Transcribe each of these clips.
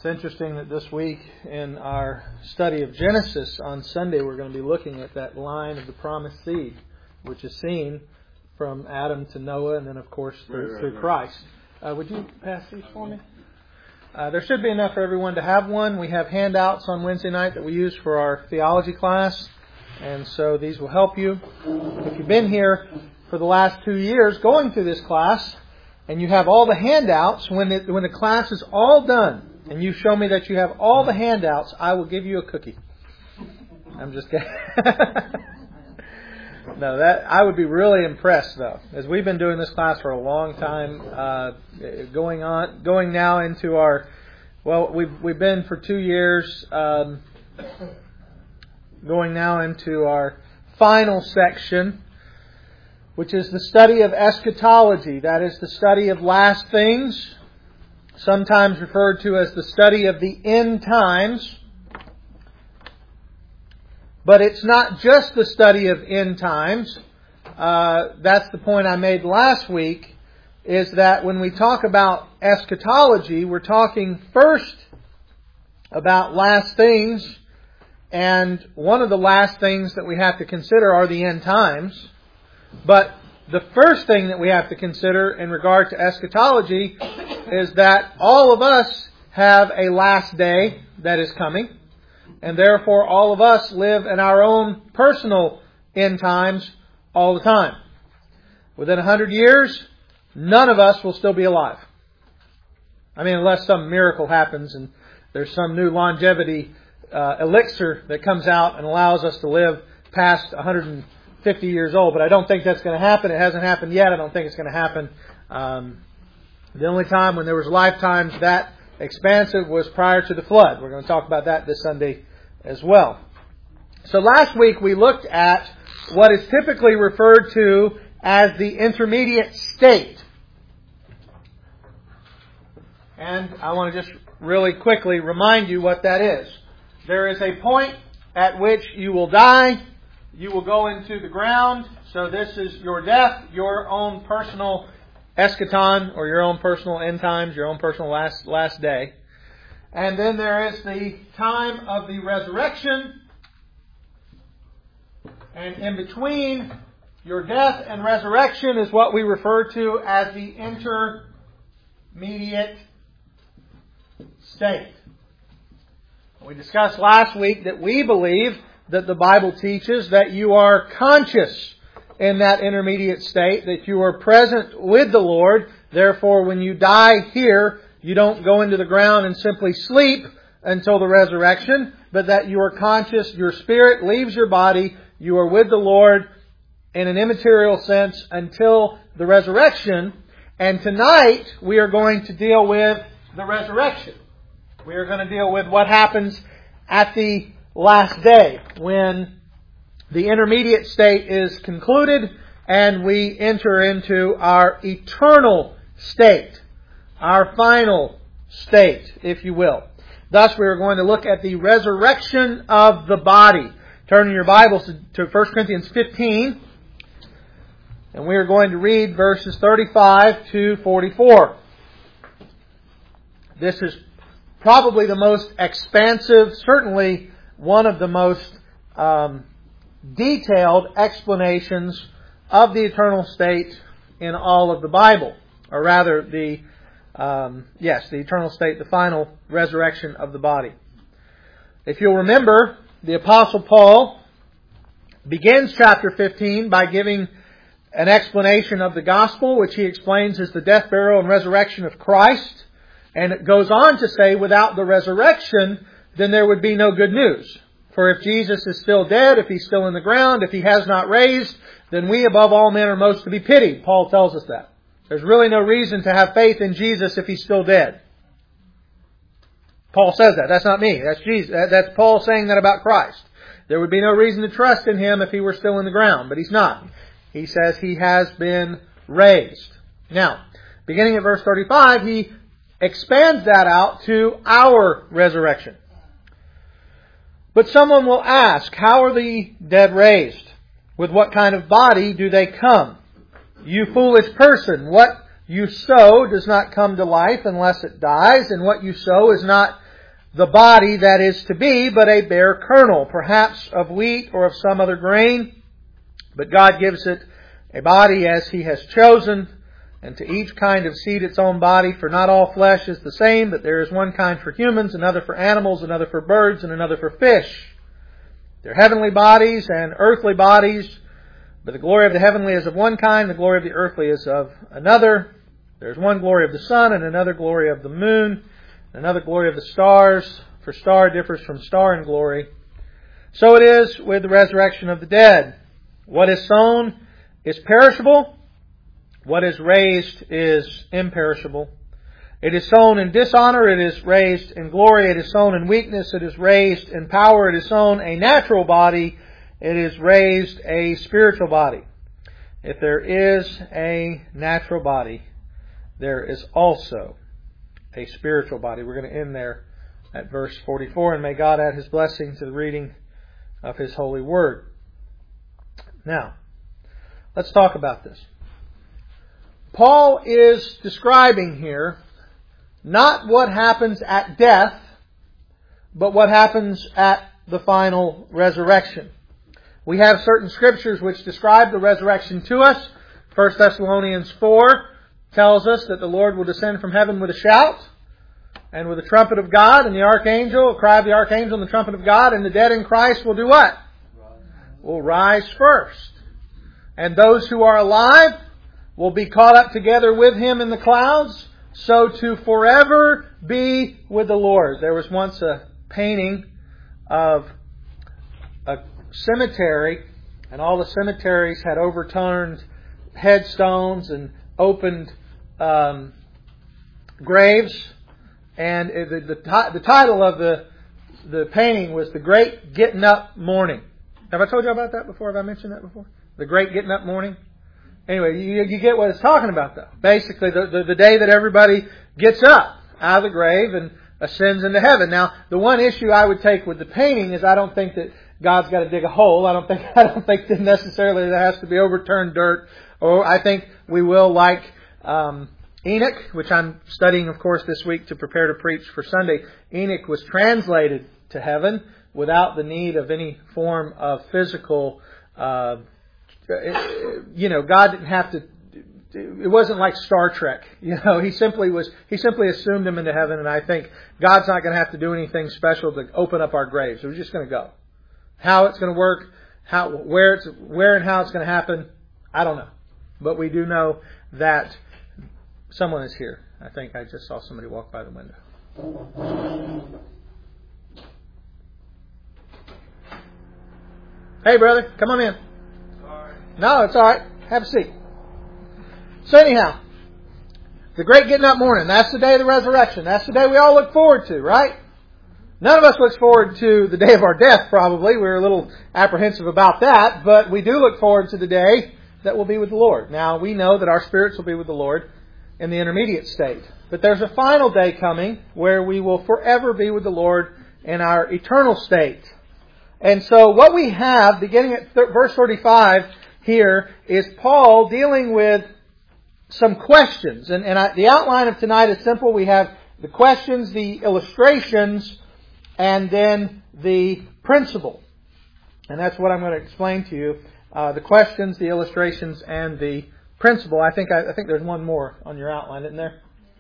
interesting that this week in our study of Genesis on Sunday we're going to be looking at that line of the promised seed, which is seen from Adam to Noah and then of course through Christ. Would you pass these for me? There should be enough for everyone to have one. We have handouts on Wednesday night that we use for our theology class, and so these will help you. If you've been here for the last 2 years going through this class, and you have all the handouts, when the class is all done, and you show me that you have all the handouts, I will give you a cookie. I'm just kidding. No, I would be really impressed though, as we've been doing this class for a long time, going now into our, we've been for 2 years, going now into our final section, which is the study of eschatology. That is the study of last things, sometimes referred to as the study of the end times. But it's not just the study of end times. That's the point I made last week, is that when we talk about eschatology, we're talking first about last things, and one of the last things that we have to consider are the end times. But the first thing that we have to consider in regard to eschatology is that all of us have a last day that is coming, and therefore all of us live in our own personal end times all the time. Within 100 years, none of us will still be alive. I mean, unless some miracle happens and there's some new longevity elixir that comes out and allows us to live past 150 years old. But I don't think that's going to happen. It hasn't happened yet. I don't think it's going to happen. The only time when there was lifetimes that expansive was prior to the flood. We're going to talk about that this Sunday as well. So last week we looked at what is typically referred to as the intermediate state. And I want to just really quickly remind you what that is. There is a point at which you will die. You will go into the ground. So this is your death, your own personal eschaton, or your own personal end times, your own personal last day. And then there is the time of the resurrection. And in between your death and resurrection is what we refer to as the intermediate state. We discussed last week that we believe that the Bible teaches that you are conscious in that intermediate state, that you are present with the Lord. Therefore, when you die here, you don't go into the ground and simply sleep until the resurrection, but that you are conscious, your spirit leaves your body, you are with the Lord in an immaterial sense until the resurrection. And tonight, we are going to deal with the resurrection. We are going to deal with what happens at the last day, when the intermediate state is concluded and we enter into our eternal state, our final state, if you will. Thus, we are going to look at the resurrection of the body. Turn in your Bibles to 1 Corinthians 15, and we are going to read verses 35 to 44. This is probably the most expansive, certainly one of the most detailed explanations of the eternal state in all of the Bible. Or rather, the eternal state, the final resurrection of the body. If you'll remember, the Apostle Paul begins chapter 15 by giving an explanation of the gospel, which he explains as the death, burial, and resurrection of Christ. And it goes on to say, without the resurrection, then there would be no good news. For if Jesus is still dead, if He's still in the ground, if He has not raised, then we above all men are most to be pitied. Paul tells us that. There's really no reason to have faith in Jesus if He's still dead. Paul says that. That's not me. That's Jesus. That's Paul saying that about Christ. There would be no reason to trust in Him if He were still in the ground, but He's not. He says He has been raised. Now, beginning at verse 35, he expands that out to our resurrection. But someone will ask, how are the dead raised? With what kind of body do they come? You foolish person, what you sow does not come to life unless it dies, and what you sow is not the body that is to be, but a bare kernel, perhaps of wheat or of some other grain. But God gives it a body as He has chosen, and to each kind of seed its own body, for not all flesh is the same, but there is one kind for humans, another for animals, another for birds, and another for fish. There are heavenly bodies and earthly bodies, but the glory of the heavenly is of one kind, the glory of the earthly is of another. There is one glory of the sun, and another glory of the moon, and another glory of the stars, for star differs from star in glory. So it is with the resurrection of the dead. What is sown is perishable. What is raised is imperishable. It is sown in dishonor, it is raised in glory. It is sown in weakness, it is raised in power. It is sown a natural body, it is raised a spiritual body. If there is a natural body, there is also a spiritual body. We're going to end there at verse 44, and may God add His blessing to the reading of His holy word. Now, let's talk about this. Paul is describing here not what happens at death, but what happens at the final resurrection. We have certain scriptures which describe the resurrection to us. 1 Thessalonians 4 tells us that the Lord will descend from heaven with a shout, and with the trumpet of God, and the archangel, a cry of the archangel, and the trumpet of God, and the dead in Christ will do what? Will rise first. And those who are alive will be caught up together with Him in the clouds, so to forever be with the Lord. There was once a painting of a cemetery, and all the cemeteries had overturned headstones and opened graves. And the title of the painting was The Great Getting Up Morning. Have I told you about that before? Have I mentioned that before? The Great Getting Up Morning? Anyway, you get what it's talking about, though. Basically, the day that everybody gets up out of the grave and ascends into heaven. Now, the one issue I would take with the painting is I don't think that God's got to dig a hole. I don't think that necessarily there has to be overturned dirt. Or I think we will, like Enoch, which I'm studying, of course, this week to prepare to preach for Sunday. Enoch was translated to heaven without the need of any form of physical God didn't have to. It wasn't like Star Trek. He simply assumed him into heaven, and I think God's not going to have to do anything special to open up our graves. We're just going to go. How it's going to work, where and how it's going to happen, I don't know. But we do know that someone is here. I think I just saw somebody walk by the window. Hey, brother, come on in. No, it's all right. Have a seat. So anyhow, the great getting up morning, that's the day of the resurrection. That's the day we all look forward to, right? None of us looks forward to the day of our death, probably. We're a little apprehensive about that, but we do look forward to the day that we'll be with the Lord. Now, we know that our spirits will be with the Lord in the intermediate state. But there's a final day coming where we will forever be with the Lord in our eternal state. And so what we have, beginning at verse 35, here is Paul dealing with some questions. And the outline of tonight is simple. We have the questions, the illustrations, and then the principle. And that's what I'm going to explain to you. The questions, the illustrations, and the principle. I think there's one more on your outline, isn't there?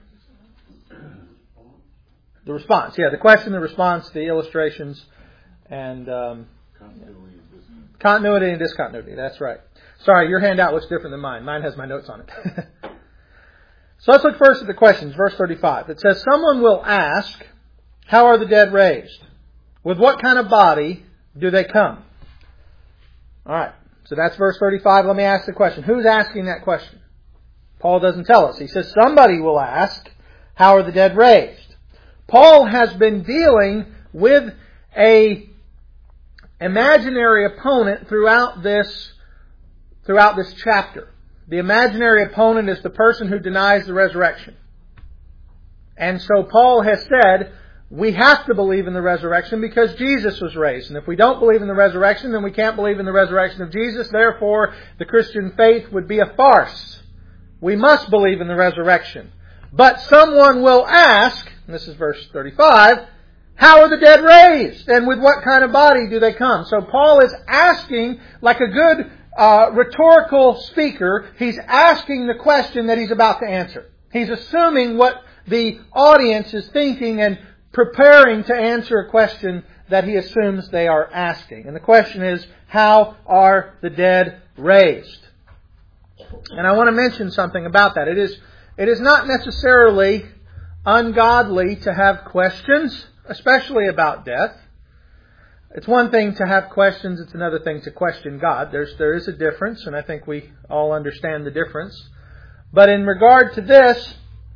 The response. Yeah, the question, the response, the illustrations, and continuity and discontinuity. That's right. Sorry, your handout looks different than mine. Mine has my notes on it. So let's look first at the questions. Verse 35. It says, someone will ask, how are the dead raised? With what kind of body do they come? All right. So that's verse 35. Let me ask the question. Who's asking that question? Paul doesn't tell us. He says somebody will ask, how are the dead raised? Paul has been dealing with a imaginary opponent throughout this chapter. The imaginary opponent is the person who denies the resurrection. And so Paul has said, we have to believe in the resurrection because Jesus was raised. And if we don't believe in the resurrection, then we can't believe in the resurrection of Jesus. Therefore, the Christian faith would be a farce. We must believe in the resurrection. But someone will ask, and this is verse 35, How are the dead raised? And with what kind of body do they come? So Paul is asking, like a good rhetorical speaker, he's asking the question that he's about to answer. He's assuming what the audience is thinking and preparing to answer a question that he assumes they are asking. And the question is, how are the dead raised? And I want to mention something about that. It is not necessarily ungodly to have questions, especially about death. It's one thing to have questions, it's another thing to question God. There is a difference, and I think we all understand the difference. But in regard to this,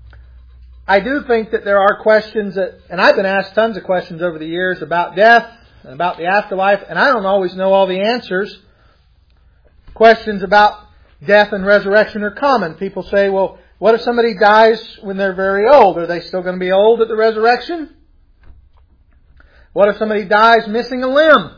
I do think that there are questions that, and I've been asked tons of questions over the years about death and about the afterlife, and I don't always know all the answers. Questions about death and resurrection are common. People say, well, what if somebody dies when they're very old? Are they still going to be old at the resurrection? What if somebody dies missing a limb?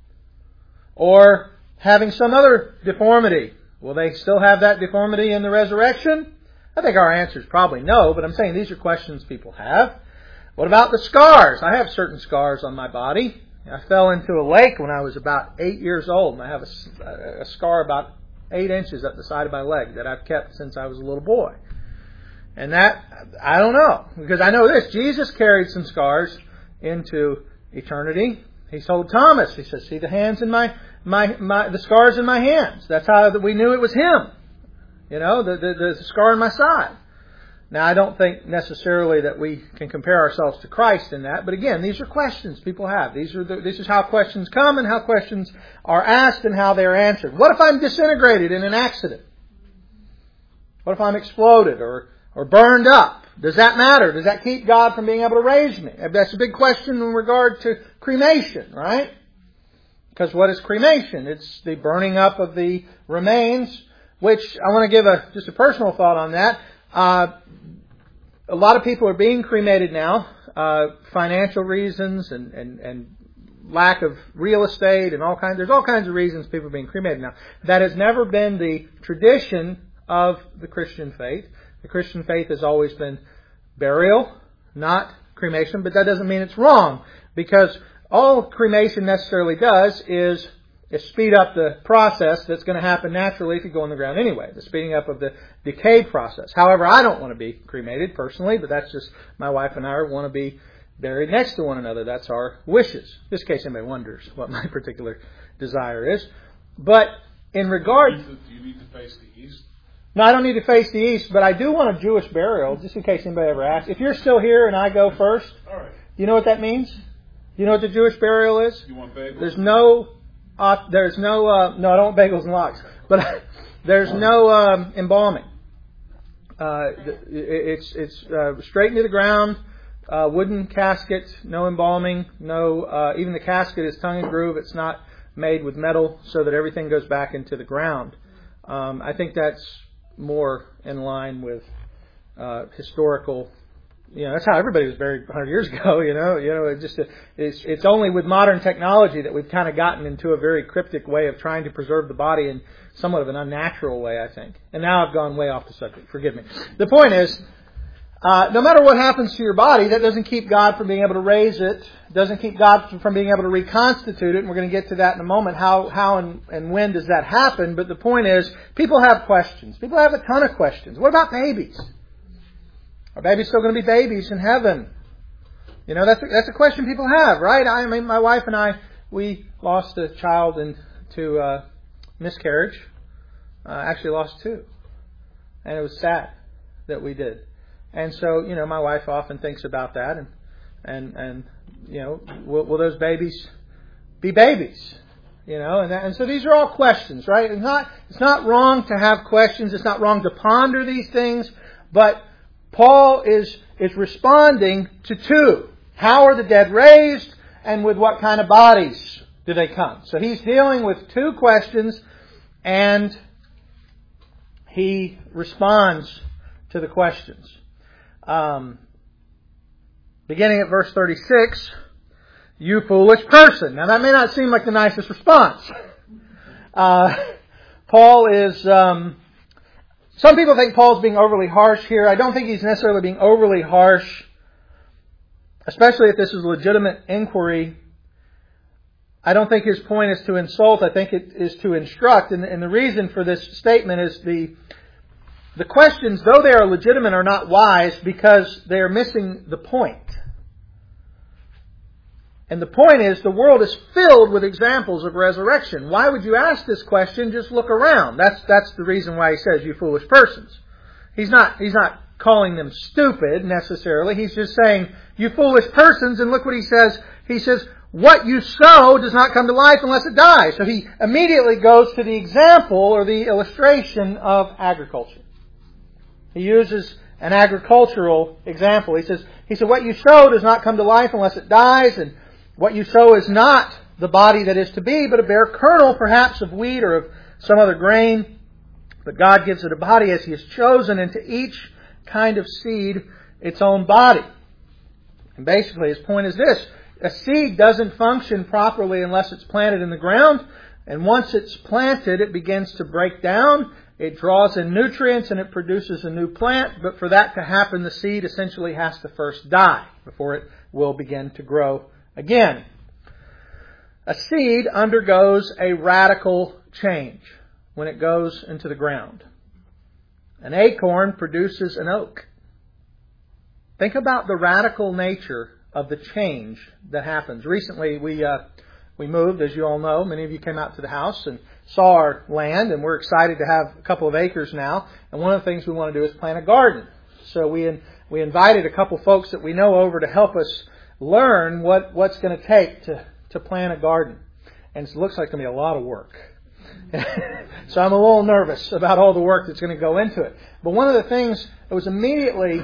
Or having some other deformity? Will they still have that deformity in the resurrection? I think our answer is probably no, but I'm saying these are questions people have. What about the scars? I have certain scars on my body. I fell into a lake when I was about 8 years old, and I have a scar about 8 inches up the side of my leg that I've kept since I was a little boy. And that, I don't know, because I know this. Jesus carried some scars into eternity. He told Thomas, he says, see the hands in the scars in my hands. That's how we knew it was him. You know, the scar in my side. Now, I don't think necessarily that we can compare ourselves to Christ in that. But again, these are questions people have. This is how questions come and how questions are asked and how they're answered. What if I'm disintegrated in an accident? What if I'm exploded or burned up? Does that matter? Does that keep God from being able to raise me? That's a big question in regard to cremation, right? Because what is cremation? It's the burning up of the remains, which I want to give just a personal thought on that. A lot of people are being cremated now, financial reasons and lack of real estate and there's all kinds of reasons people are being cremated now. That has never been the tradition of the Christian faith. The Christian faith has always been burial, not cremation, but that doesn't mean it's wrong, because all cremation necessarily does is speed up the process that's going to happen naturally if you go in the ground anyway, the speeding up of the decay process. However, I don't want to be cremated personally, but that's just my wife and I want to be buried next to one another. That's our wishes. Just in case anybody wonders what my particular desire is. But in regard... Do you need to face the east? No, I don't need to face the east, but I do want a Jewish burial, just in case anybody ever asks. If you're still here and I go first, all right. You know what that means? You know what the Jewish burial is? You want bagels? There's no, no, I don't want bagels and lox, but there's no embalming. It's straight into the ground, wooden casket, no embalming, no, even the casket is tongue and groove. It's not made with metal so that everything goes back into the ground. I think that's more in line with historical. That's how everybody was buried 100 years ago. It's only with modern technology that we've kind of gotten into a very cryptic way of trying to preserve the body in somewhat of an unnatural way, I think. And now I've gone way off the subject. Forgive me. The point is, no matter what happens to your body, that doesn't keep God from being able to raise it. Doesn't keep God from being able to reconstitute it. And we're going to get to that in a moment. How and when does that happen? But the point is, people have questions. People have a ton of questions. What about babies? Are babies still going to be babies in heaven? That's a question people have, right? I mean, my wife and I, we lost a child to miscarriage. Actually lost 2. And it was sad that we did. And so, my wife often thinks about that and will those babies be babies? And so these are all questions, right? It's not wrong to have questions. It's not wrong to ponder these things, but Paul is responding to 2. How are the dead raised, and with what kind of bodies do they come? So he's dealing with 2 questions, and he responds to the questions. Beginning at verse 36, you foolish person. Now that may not seem like the nicest response. Paul is... Some people think Paul's being overly harsh here. I don't think he's necessarily being overly harsh. especially if this is a legitimate inquiry, I don't think his point is to insult. I think it is to instruct. And the reason for this statement is the questions, though they are legitimate, are not wise because they are missing the point. And the point is, the world is filled with examples of resurrection. Why would you ask this question? Just look around. That's the reason why he says, you foolish persons. He's not calling them stupid necessarily. He's just saying, you foolish persons, and look what he says. He says, what you sow does not come to life unless it dies. So he immediately goes to the example or the illustration of agriculture. He uses an agricultural example. He said, what you sow does not come to life unless it dies, and what you sow is not the body that is to be, but a bare kernel, perhaps of wheat or of some other grain. But God gives it a body as He has chosen, and to each kind of seed its own body. And basically his point is this: a seed doesn't function properly unless it's planted in the ground, and once it's planted, it begins to break down. It draws in nutrients and it produces a new plant, but for that to happen, the seed essentially has to first die before it will begin to grow again. A seed undergoes a radical change when it goes into the ground. An acorn produces an oak. Think about the radical nature of the change that happens. Recently, we moved, as you all know. Many of you came out to the house and saw our land, and we're excited to have a couple of acres now. And one of the things we want to do is plant a garden. So we invited a couple folks that we know over to help us learn what's going to take to plant a garden. And it looks like it's going to be a lot of work. So I'm a little nervous about all the work that's going to go into it. But one of the things that was immediately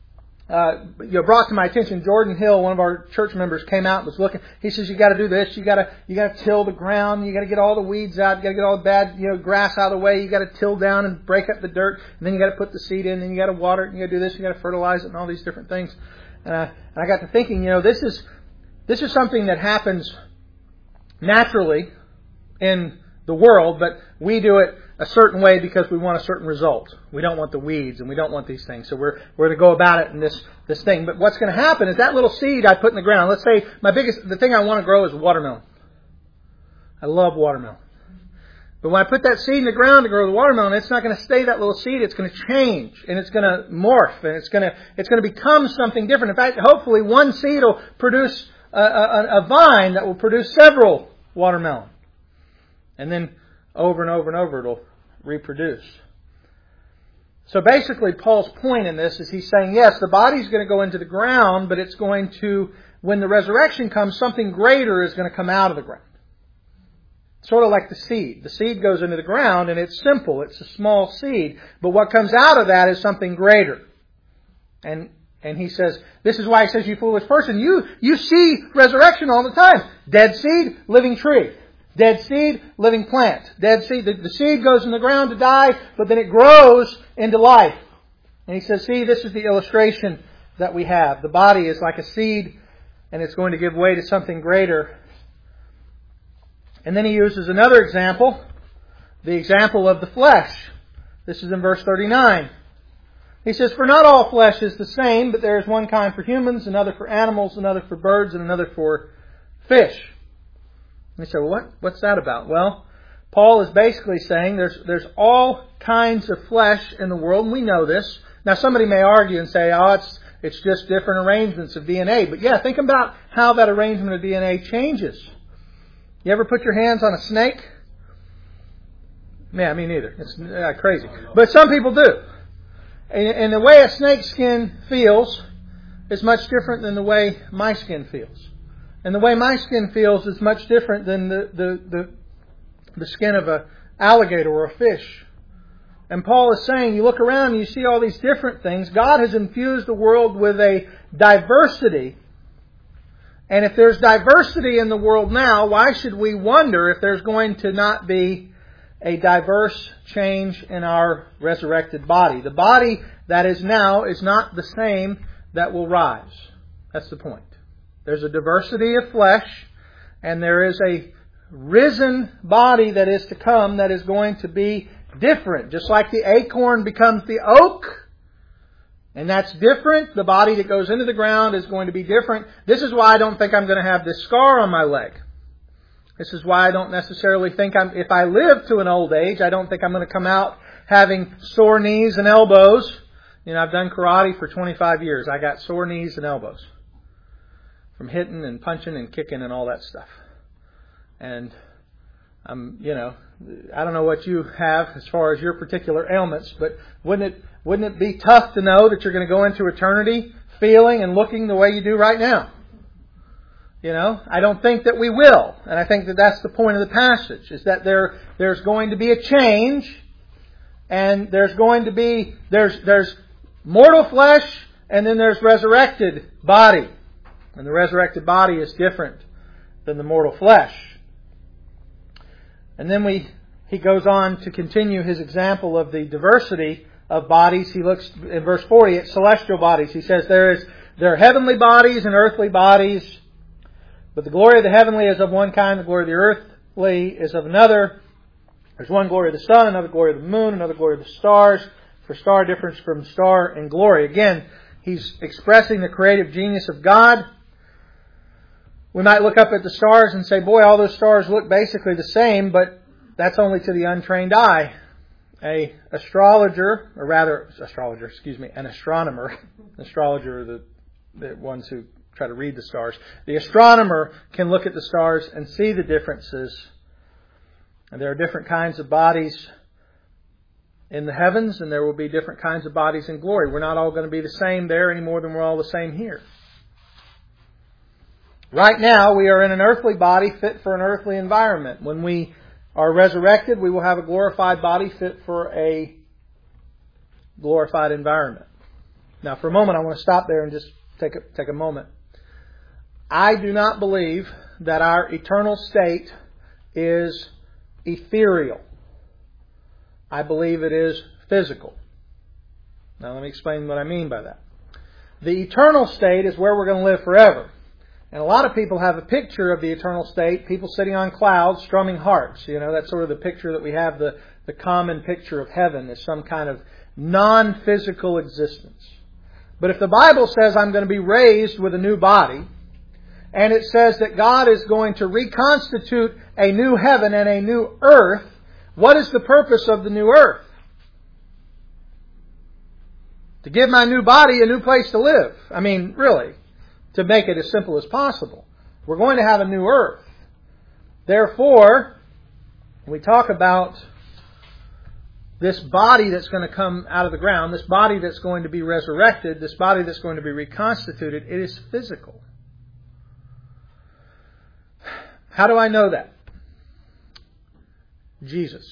brought to my attention, Jordan Hill, one of our church members, came out and was looking. He says, you got to do this. You got to till the ground. You got to get all the weeds out. You got to get all the bad grass out of the way. You got to till down and break up the dirt. And then you got to put the seed in. Then you got to water it. And you got to do this. You got to fertilize it and all these different things. And I got to thinking, this is something that happens naturally in the world, but we do it a certain way because we want a certain result. We don't want the weeds and we don't want these things. So we're going to go about it in this thing. But what's going to happen is that little seed I put in the ground. Let's say the thing I want to grow is watermelon. I love watermelon. But when I put that seed in the ground to grow the watermelon, it's not going to stay that little seed. It's going to change and it's going to morph and it's going to become something different. In fact, hopefully one seed will produce a vine that will produce several watermelon. And then over and over and over it'll reproduce. So basically Paul's point in this is he's saying, yes, the body's going to go into the ground, but it's going to, when the resurrection comes, something greater is going to come out of the ground. Sort of like the seed. The seed goes into the ground and it's simple. It's a small seed. But what comes out of that is something greater. And he says, this is why he says, you foolish person, you see resurrection all the time. Dead seed, living tree. Dead seed, living plant. Dead seed, the seed goes in the ground to die, but then it grows into life. And he says, see, this is the illustration that we have. The body is like a seed, and it's going to give way to something greater. And then he uses another example, the example of the flesh. This is in verse 39. He says, for not all flesh is the same, but there is one kind for humans, another for animals, another for birds, and another for fish. And you say, well, what's that about? Well, Paul is basically saying there's all kinds of flesh in the world, and we know this. Now, somebody may argue and say, it's just different arrangements of DNA. But yeah, think about how that arrangement of DNA changes. You ever put your hands on a snake? Yeah, me neither. It's crazy. But some people do. And the way a snake's skin feels is much different than the way my skin feels. And the way my skin feels is much different than the skin of an alligator or a fish. And Paul is saying, you look around and you see all these different things. God has infused the world with a diversity. And if there's diversity in the world now, why should we wonder if there's going to not be a diverse change in our resurrected body? The body that is now is not the same that will rise. That's the point. There's a diversity of flesh, and there is a risen body that is to come that is going to be different. Just like the acorn becomes the oak, And that's different. The body that goes into the ground is going to be different. This is why I don't think I'm going to have this scar on my leg. This is why I don't necessarily think if I live to an old age, I don't think I'm going to come out having sore knees and elbows. You know, I've done karate for 25 years. I got sore knees and elbows from hitting and punching and kicking and all that stuff. And I don't know what you have as far as your particular ailments, but wouldn't it be tough to know that you're going to go into eternity feeling and looking the way you do right now? You know, I don't think that we will. And I think that that's the point of the passage, is that there's going to be a change, and there's mortal flesh, and then there's resurrected body. And the resurrected body is different than the mortal flesh. And then he goes on to continue his example of the diversity of bodies. He looks in verse 40 at celestial bodies. He says there are heavenly bodies and earthly bodies, but the glory of the heavenly is of one kind, the glory of the earthly is of another. There's one glory of the sun, another glory of the moon, another glory of the stars, for star differs from star in glory. Again, he's expressing the creative genius of God. We might look up at the stars and say, boy, all those stars look basically the same, but that's only to the untrained eye. An astronomer, astrologer are the ones who try to read the stars. The astronomer can look at the stars and see the differences. And there are different kinds of bodies in the heavens, and there will be different kinds of bodies in glory. We're not all going to be the same there any more than we're all the same here. Right now, we are in an earthly body fit for an earthly environment. When we are resurrected, we will have a glorified body fit for a glorified environment. Now, for a moment, I want to stop there and just take a moment. I do not believe that our eternal state is ethereal. I believe it is physical. Now, let me explain what I mean by that. The eternal state is where we're going to live forever. And a lot of people have a picture of the eternal state, people sitting on clouds, strumming harps. You know, that's sort of the picture that we have, the common picture of heaven is some kind of non-physical existence. But if the Bible says I'm going to be raised with a new body, and it says that God is going to reconstitute a new heaven and a new earth, what is the purpose of the new earth? To give my new body a new place to live. I mean, really. To make it as simple as possible. We're going to have a new earth. Therefore, when we talk about this body that's going to come out of the ground, this body that's going to be resurrected, this body that's going to be reconstituted, it is physical. How do I know that? Jesus.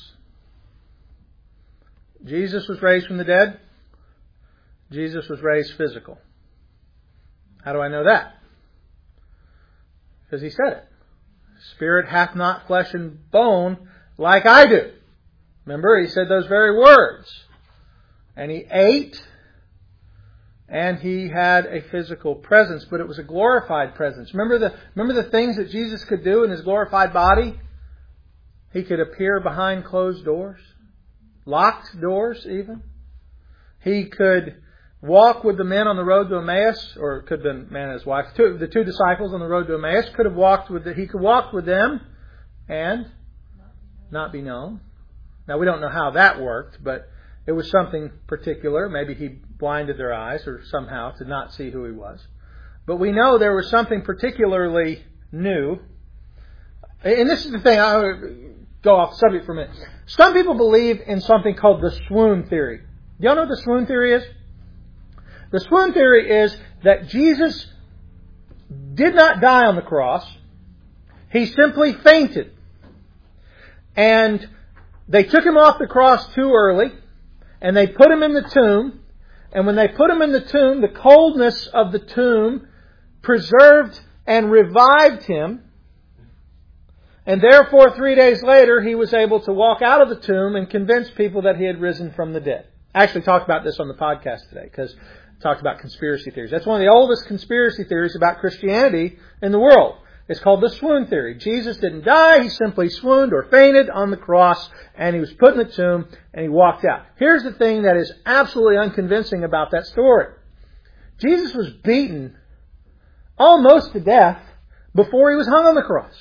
Jesus was raised from the dead. Jesus was raised physical. How do I know that? Because he said it. Spirit hath not flesh and bone like I do. Remember, he said those very words. And he ate, and he had a physical presence, but it was a glorified presence. Remember the things that Jesus could do in his glorified body? He could appear behind closed doors, locked doors even. He could walk with the men on the road to Emmaus, or it could have been man and his wife. The two disciples on the road to Emmaus he could walk with them and not be known. Now we don't know how that worked, but it was something particular. Maybe he blinded their eyes or somehow to not see who he was. But we know there was something particularly new. And this is the thing, I'll go off subject for a minute. Some people believe in something called the swoon theory. Do y'all know what the swoon theory is? The swoon theory is that Jesus did not die on the cross. He simply fainted. And they took him off the cross too early. And they put him in the tomb. And when they put him in the tomb, the coldness of the tomb preserved and revived him. And therefore, 3 days later, he was able to walk out of the tomb and convince people that he had risen from the dead. I actually talked about this on the podcast today because talked about conspiracy theories. That's one of the oldest conspiracy theories about Christianity in the world. It's called the swoon theory. Jesus didn't die. He simply swooned or fainted on the cross, and He was put in the tomb, and He walked out. Here's the thing that is absolutely unconvincing about that story. Jesus was beaten almost to death before He was hung on the cross.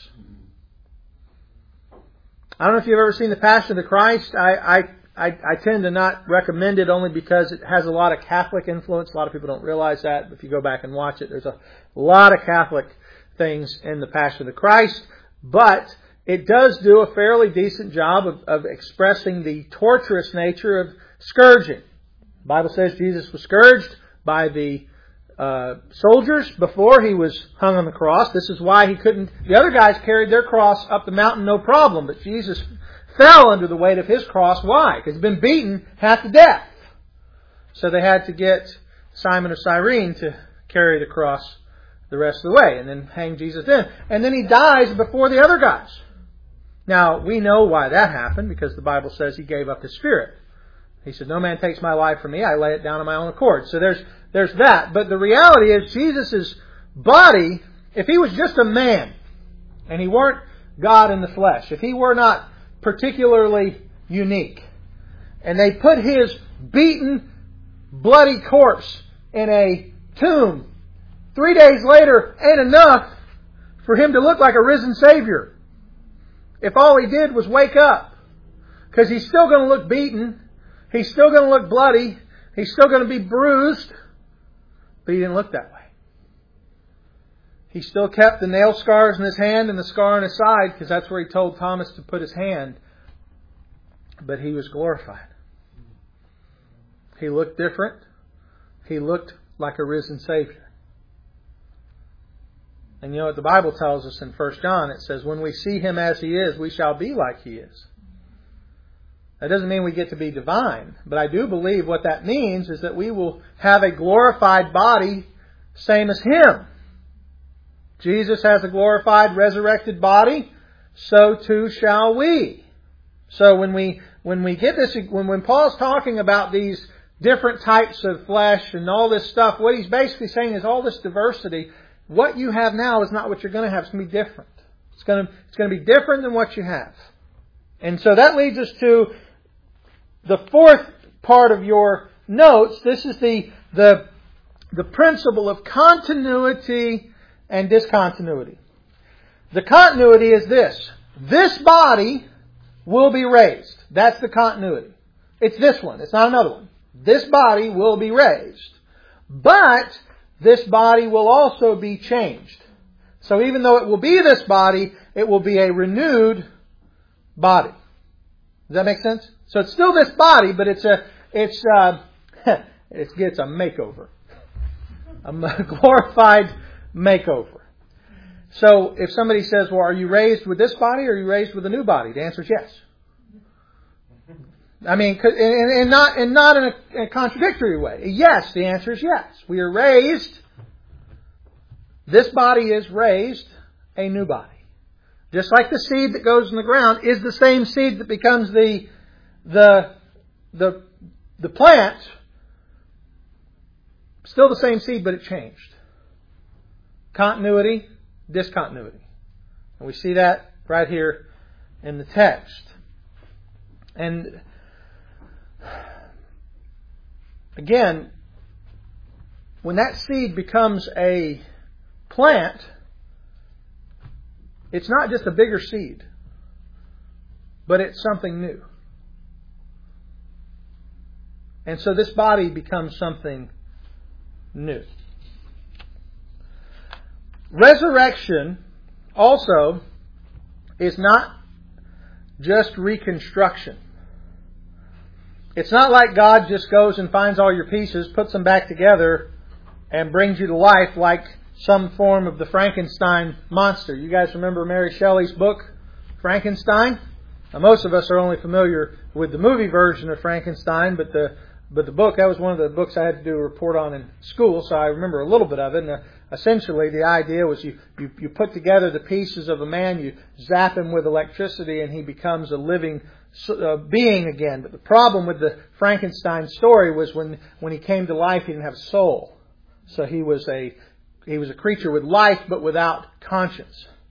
I don't know if you've ever seen The Passion of the Christ. I tend to not recommend it only because it has a lot of Catholic influence. A lot of people don't realize that. If you go back and watch it, there's a lot of Catholic things in The Passion of the Christ. But it does do a fairly decent job of expressing the torturous nature of scourging. The Bible says Jesus was scourged by the soldiers before He was hung on the cross. This is why He couldn't... The other guys carried their cross up the mountain no problem, but Jesus fell under the weight of His cross. Why? Because He'd been beaten half to death. So they had to get Simon of Cyrene to carry the cross the rest of the way and then hang Jesus in. And then He dies before the other guys. Now, we know why that happened, because the Bible says He gave up His Spirit. He said, "No man takes my life from me, I lay it down on my own accord." So there's that. But the reality is, Jesus' body, if He was just a man, and He weren't God in the flesh, if He were not particularly unique, and they put His beaten, bloody corpse in a tomb, 3 days later ain't enough for Him to look like a risen Savior. If all He did was wake up. Because He's still going to look beaten. He's still going to look bloody. He's still going to be bruised. But He didn't look that way. He still kept the nail scars in His hand and the scar on His side, because that's where He told Thomas to put his hand. But He was glorified. He looked different. He looked like a risen Savior. And you know what the Bible tells us in 1 John? It says, when we see Him as He is, we shall be like He is. That doesn't mean we get to be divine. But I do believe what that means is that we will have a glorified body, same as Him. Jesus has a glorified, resurrected body, so too shall we. So when we get this, when Paul's talking about these different types of flesh and all this stuff, what he's basically saying is all this diversity, what you have now is not what you're going to have. It's going to be different. It's going to be different than what you have. And so that leads us to the fourth part of your notes. This is the principle of continuity and discontinuity. The continuity is this. This body will be raised. That's the continuity. It's this one. It's not another one. This body will be raised. But this body will also be changed. So even though it will be this body, it will be a renewed body. Does that make sense? So it's still this body, but it gets a makeover. A glorified makeover. So if somebody says, well, are you raised with this body or are you raised with a new body? The answer is yes. I mean, and not in a contradictory way. Yes, the answer is yes. We are raised. This body is raised a new body. Just like the seed that goes in the ground is the same seed that becomes the plant. Still the same seed, but it changed. Continuity, discontinuity. And we see that right here in the text. And again, when that seed becomes a plant, it's not just a bigger seed, but it's something new. And so this body becomes something new. Resurrection also is not just reconstruction. It's not like God just goes and finds all your pieces, puts them back together, and brings you to life like some form of the Frankenstein monster. You guys remember Mary Shelley's book, Frankenstein? Now, most of us are only familiar with the movie version of Frankenstein, but the book, that was one of the books I had to do a report on in school, so I remember a little bit of it. And essentially, the idea was you put together the pieces of a man, you zap him with electricity, and he becomes a living being again. But the problem with the Frankenstein story was when he came to life, he didn't have a soul. So he was a creature with life, but without conscience.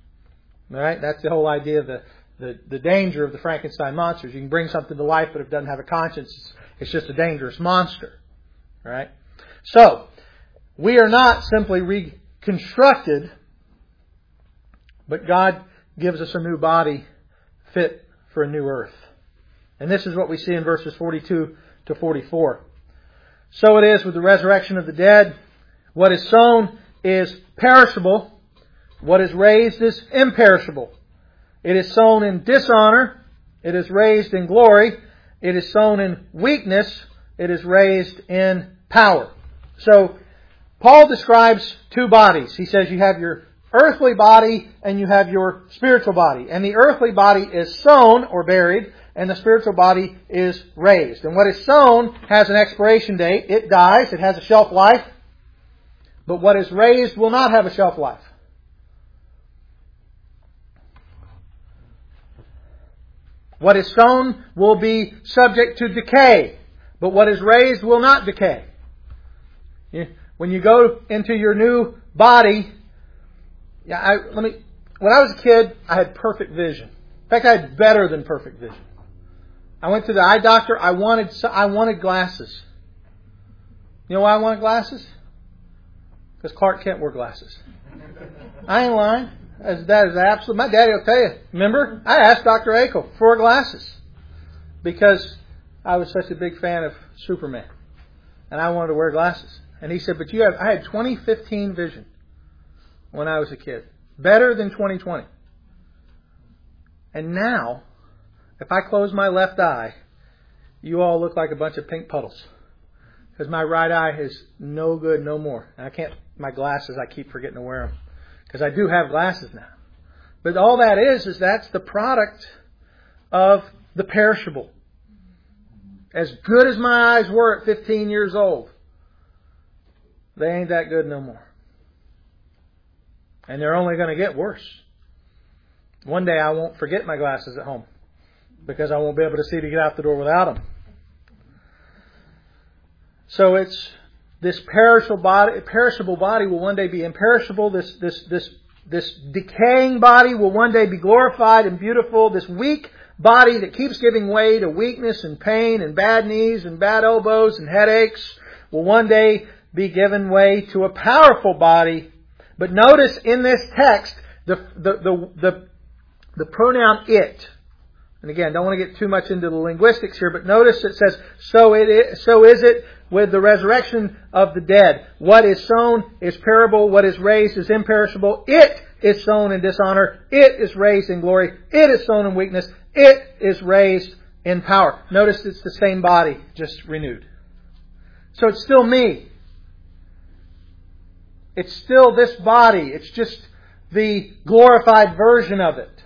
All right? That's the whole idea of the danger of the Frankenstein monsters. You can bring something to life, but if it doesn't have a conscience, it's just a dangerous monster. All right? So, we are not simply reconstructed, but God gives us a new body fit for a new earth. And this is what we see in verses 42 to 44. So it is with the resurrection of the dead. What is sown is perishable. What is raised is imperishable. It is sown in dishonor. It is raised in glory. It is sown in weakness. It is raised in power. So, Paul describes two bodies. He says you have your earthly body and you have your spiritual body. And the earthly body is sown or buried, and the spiritual body is raised. And what is sown has an expiration date. It dies. It has a shelf life. But what is raised will not have a shelf life. What is sown will be subject to decay, but what is raised will not decay. When you go into your new body, when I was a kid, I had perfect vision. In fact, I had better than perfect vision. I went to the eye doctor. I wanted glasses. You know why I wanted glasses? Because Clark Kent wore glasses. I ain't lying. That is absolute. My daddy will tell you. Remember, I asked Dr. Akel for glasses because I was such a big fan of Superman, and I wanted to wear glasses. And he said, "But I had 20/15 vision when I was a kid, better than 20/20. And now, if I close my left eye, you all look like a bunch of pink puddles because my right eye is no good no more. And my glasses, I keep forgetting to wear them." Because I do have glasses now. But all that is that's the product of the perishable. As good as my eyes were at 15 years old, they ain't that good no more. And they're only going to get worse. One day I won't forget my glasses at home because I won't be able to see to get out the door without them. So it's this perishable body will one day be imperishable. This decaying body will one day be glorified and beautiful. This weak body that keeps giving way to weakness and pain and bad knees and bad elbows and headaches will one day be given way to a powerful body. But notice in this text the pronoun it. And again, don't want to get too much into the linguistics here, but notice it says, so is it with the resurrection of the dead. What is sown is perishable. What is raised is imperishable. It is sown in dishonor. It is raised in glory. It is sown in weakness. It is raised in power. Notice it's the same body, just renewed. So it's still me. It's still this body. It's just the glorified version of it.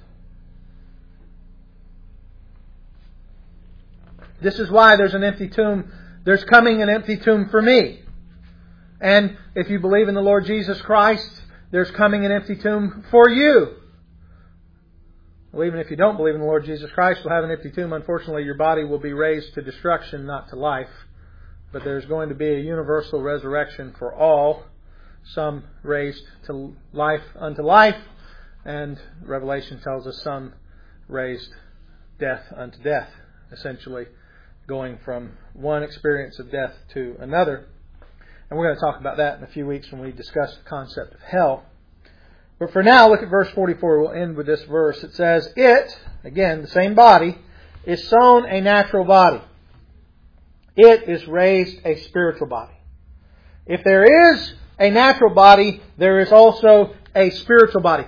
This is why there's an empty tomb. There's coming an empty tomb for me. And if you believe in the Lord Jesus Christ, there's coming an empty tomb for you. Well, even if you don't believe in the Lord Jesus Christ, you'll have an empty tomb. Unfortunately, your body will be raised to destruction, not to life. But there's going to be a universal resurrection for all. Some raised to life unto life. And Revelation tells us some raised death unto death. Essentially going from one experience of death to another. And we're going to talk about that in a few weeks when we discuss the concept of hell. But for now, look at verse 44. We'll end with this verse. It says, it, again, the same body, is sown a natural body. It is raised a spiritual body. If there is a natural body, there is also a spiritual body.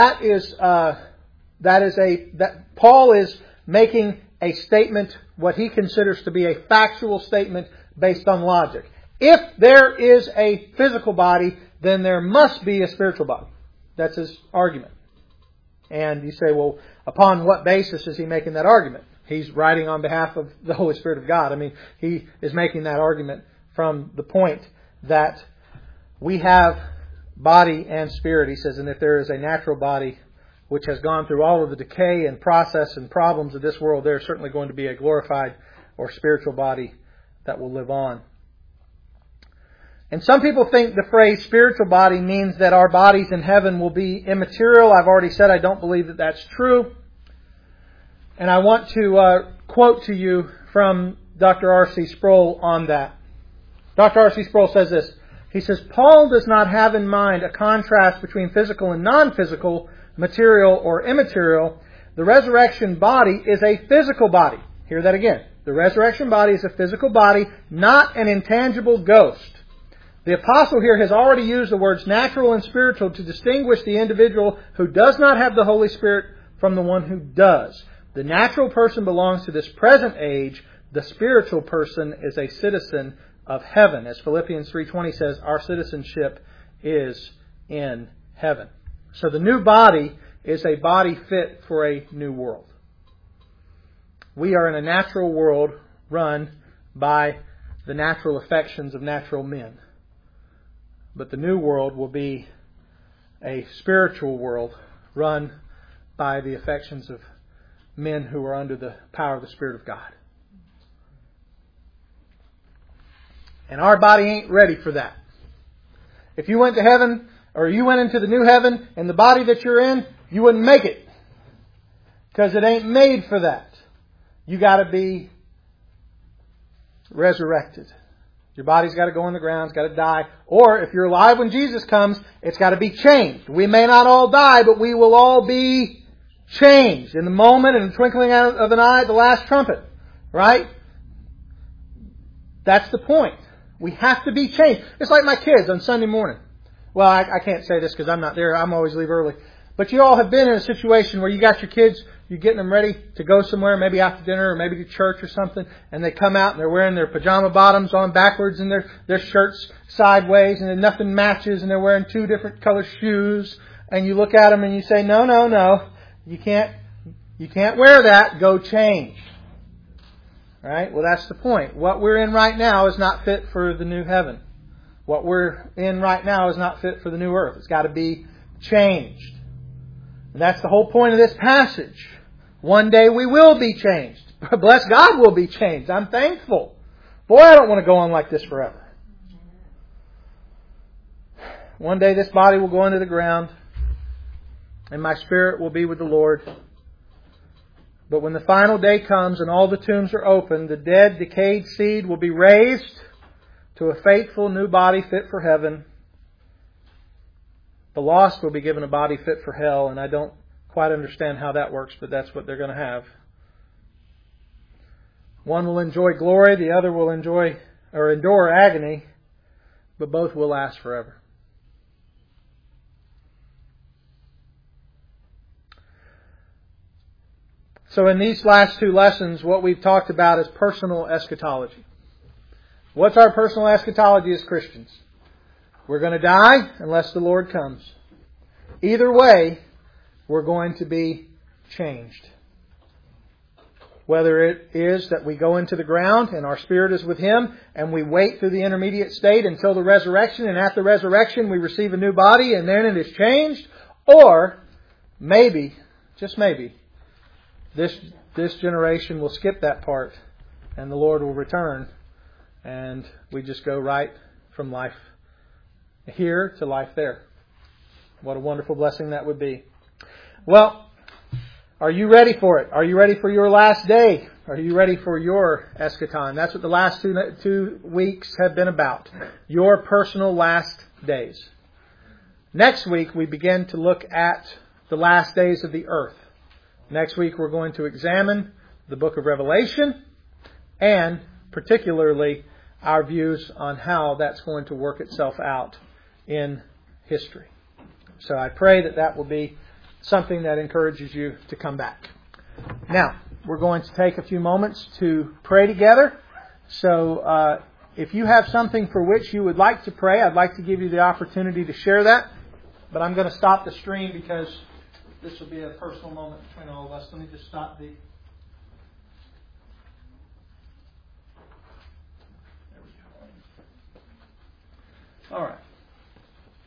Paul is making a statement, what he considers to be a factual statement based on logic. If there is a physical body, then there must be a spiritual body. That's his argument. And you say, well, upon what basis is he making that argument? He's writing on behalf of the Holy Spirit of God. I mean, he is making that argument from the point that we have body and spirit. He says, and if there is a natural body which has gone through all of the decay and process and problems of this world, there's certainly going to be a glorified or spiritual body that will live on. And some people think the phrase spiritual body means that our bodies in heaven will be immaterial. I've already said I don't believe that that's true. And I want to quote to you from Dr. R.C. Sproul on that. Dr. R.C. Sproul says this. He says, Paul does not have in mind a contrast between physical and non-physical, material or immaterial. The resurrection body is a physical body. Hear that again. The resurrection body is a physical body, not an intangible ghost. The apostle here has already used the words natural and spiritual to distinguish the individual who does not have the Holy Spirit from the one who does. The natural person belongs to this present age. The spiritual person is a citizen of heaven. As Philippians 3:20 says, our citizenship is in heaven. So the new body is a body fit for a new world. We are in a natural world run by the natural affections of natural men. But the new world will be a spiritual world run by the affections of men who are under the power of the Spirit of God. And our body ain't ready for that. If you went to heaven, or you went into the new heaven, and the body that you're in, you wouldn't make it. Because it ain't made for that. You got to be resurrected. Your body's got to go in the ground, it's got to die. Or if you're alive when Jesus comes, it's got to be changed. We may not all die, but we will all be changed in the moment, in the twinkling of an eye, at the last trumpet. Right? That's the point. We have to be changed. It's like my kids on Sunday morning. Well, I can't say this because I'm not there. I'm always leave early. But you all have been in a situation where you got your kids, you're getting them ready to go somewhere, maybe after dinner or maybe to church or something, and they come out and they're wearing their pajama bottoms on backwards and their shirts sideways and then nothing matches and they're wearing 2 different color shoes, and you look at them and you say, no, you can't wear that, go change. Right? Well, that's the point. What we're in right now is not fit for the new heaven. What we're in right now is not fit for the new earth. It's got to be changed. And that's the whole point of this passage. One day we will be changed. Bless God, we'll be changed. I'm thankful. Boy, I don't want to go on like this forever. One day this body will go into the ground and my spirit will be with the Lord. But when the final day comes and all the tombs are opened, the dead, decayed seed will be raised to a faithful new body fit for heaven. The lost will be given a body fit for hell, and I don't quite understand how that works, but that's what they're going to have. One will enjoy glory, the other will endure agony, but both will last forever. So in these last 2 lessons, what we've talked about is personal eschatology. What's our personal eschatology as Christians? We're going to die unless the Lord comes. Either way, we're going to be changed. Whether it is that we go into the ground and our spirit is with Him and we wait through the intermediate state until the resurrection, and at the resurrection we receive a new body and then it is changed, or maybe, just maybe, this generation will skip that part and the Lord will return and we just go right from life here to life there. What a wonderful blessing that would be. Well, are you ready for it? Are you ready for your last day? Are you ready for your eschaton? That's what the last 2 weeks have been about. Your personal last days. Next week we begin to look at the last days of the earth. Next week we're going to examine the book of Revelation and particularly our views on how that's going to work itself out in history. So I pray that will be something that encourages you to come back. Now, we're going to take a few moments to pray together. So if you have something for which you would like to pray, I'd like to give you the opportunity to share that. But I'm going to stop the stream because this will be a personal moment between all of us. Let me just stop the... There we go. All right.